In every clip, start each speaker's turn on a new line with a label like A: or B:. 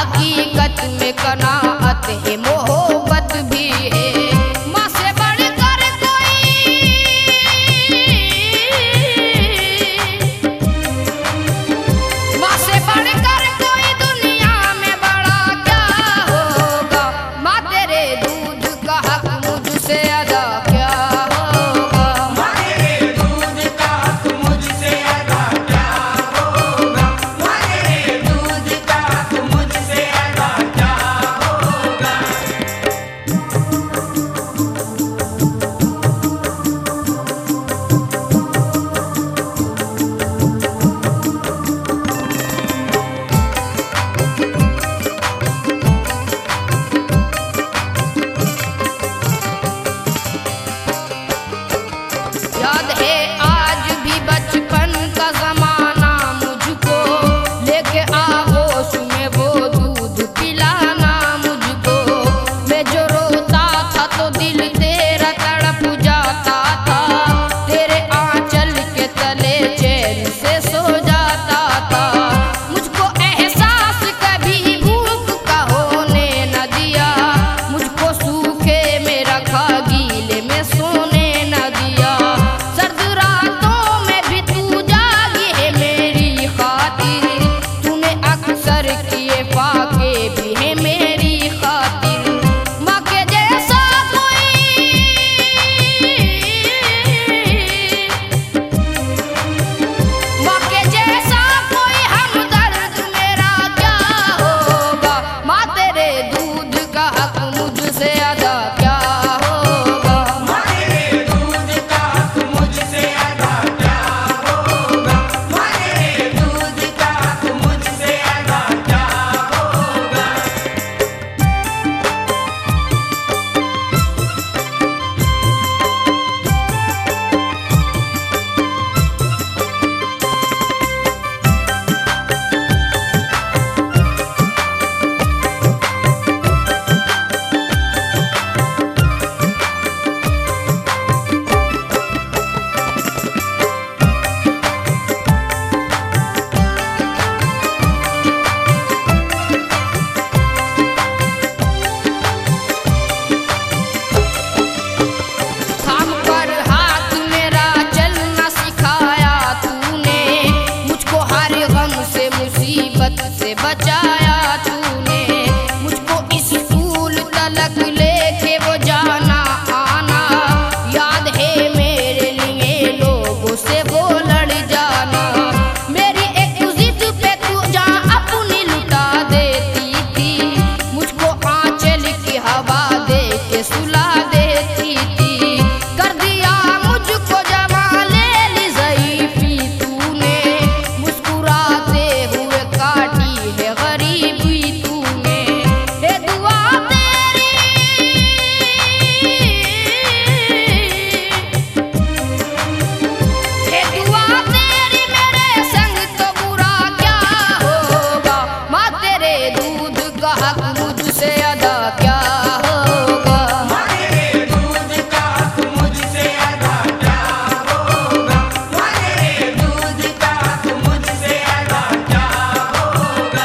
A: हकीकत में कनाअत है, मोहब्बत भी है। माँ से बढ़कर कोई, माँ से बढ़कर कोई दुनिया में बड़ा क्या होगा। माँ तेरे दूध का हक मुझसे अदा क्या होगा।
B: माँ तेरे दूध का हक मुझसे अदा क्या होगा। माँ तेरे दूध का हक मुझसे अदा क्या होगा।
A: याद है आज भी बचपन का जमाना, मुझको लेके आगोश में वो दूध पिलाना मुझको। मैं जो रोता था तो दिल तेरा तड़प जाता था, तेरे आंचल के तले चैन से सो जाता था। मुझको एहसास कभी भूख का होने न दिया, मुझको सूखे में रखा गीले में सोने न दिया। सर्द रातों में भी तू जागी है मेरी खातिर, तूने अक्सर किए फाके भी है मेरी खातिर। माँ के जैसा कोई, माँ के जैसा कोई हमदर्द मेरा क्या होगा। माँ तेरे दूध का हक मुझसे अदा क्या होगा।
B: माँ तेरे दूध का हक मुझसे अदा क्या होगा। माँ तेरे दूध का हक मुझसे अदा क्या होगा।
A: थाम कर हाथ मेरा चलना सिखाया तूने, मुझको हर गम से मुसीबत से बचाया तूने। मुझको स्कूल तलक लेके वो जाना आना, याद है मेरे लिए लोगों से वो लड़ जाना। मेरी एक जिद पे तू जान अपनी लुटा देती थी, मुझको आंचल की हवा दे के सुला देती थी। कर दिया मुझको जमा ले ज़ईफ़ी तूने, मुस्कुराते हुए काटी है गरीबी तूने। हे दुआ तेरी, हे दुआ तेरी मेरे संग तो बुरा क्या होगा। माँ तेरे दूध का हक मुझसे अदा क्या होगा।
B: माँ तेरे दूध का हक मुझसे अदा क्या होगा। माँ तेरे दूध का हक मुझसे अदा क्या होगा।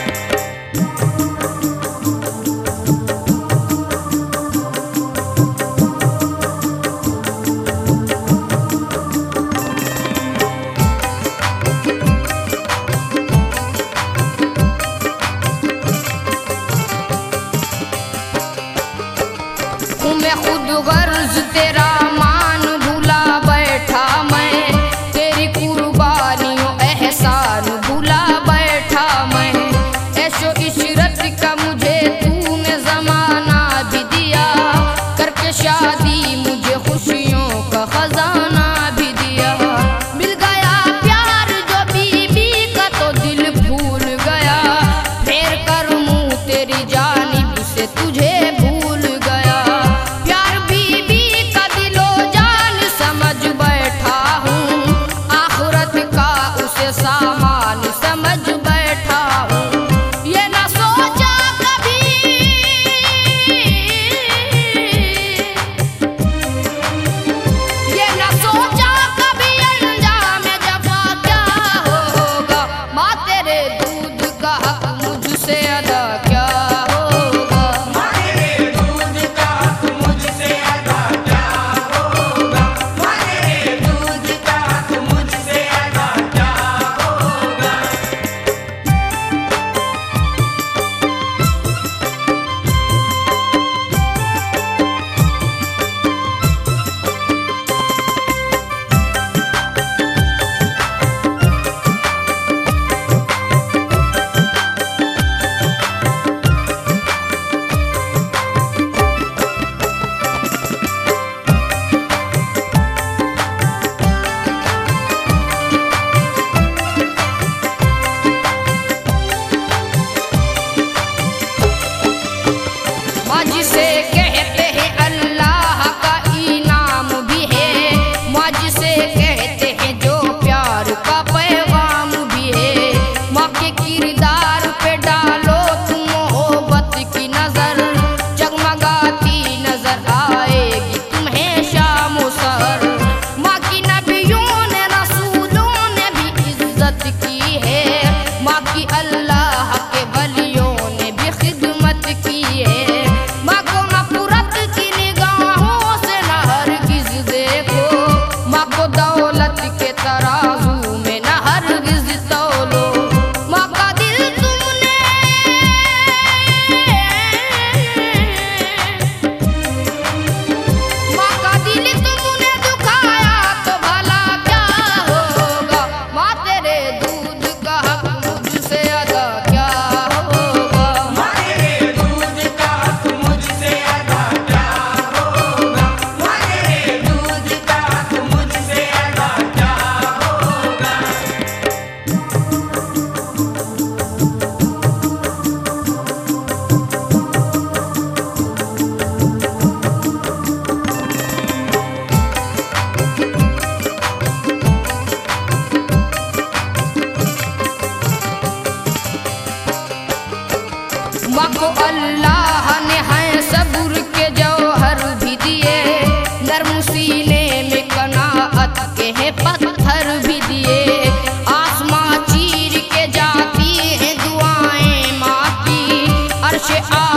A: हूँ मैं खुद गर्ज तेरा मान भूला बैठा, मैं तेरी कुर्बानियों एहसान भूला बैठा। मैं ऐशो इशरत का मुझे तूने जमाना भी दिया, करके शादी मुझे खुशियों का खजाना भी दिया। मिल गया प्यार जो बीबी का तो दिल भूल गया, फेर कर मुँह तेरी जानिब से तुझे भूल गया। प्यार बीबी का दिलो जान समझ बैठा हूँ, आखिरत का उसे सामान समझ बैठा हूँ। ये ना सोचा कभी, ये ना सोचा कभी अंजाम जफा क्या होगा। माँ तेरे दूध का हक मुझसे अदा माँ जिसे कहते हैं अल्लाह का इनाम भी है, माँ जिसे कहते हैं जो प्यार का पैगाम भी है। माँ के किरदार पे डालो तुम मोहब्बत की नजर, जगमगाती नजर आएगी तुम्हें शाम और सहर। माँ की नबियों ने रसूलों ने भी इज्जत की है, माँ की अल्लाह के वलियों ने भी खिदमत की है। माँ को नफरत की निगाहों से न हरगिज देखो, माँ को दौलत के तराजू में न हरगिज तौलो। माँ का दिल तुमने माँ का दिल तुमने दुखाया तो भला क्या होगा, माँ तेरे दूध का हक मुझसे अदा क्या होगा।
B: माँ तेरे दूध का हक मुझसे अदा क्या होगा, माँ तेरे दूध का हक मुझसे अदा क्या होगा।
A: माँ को अल्लाह ने है सब्र के जौहर भी दिए, नर्म सीने में कनाअत के हैं पत्थर भी दिए। आसमां चीर के जाती हैं दुआएं माँ की, अर्श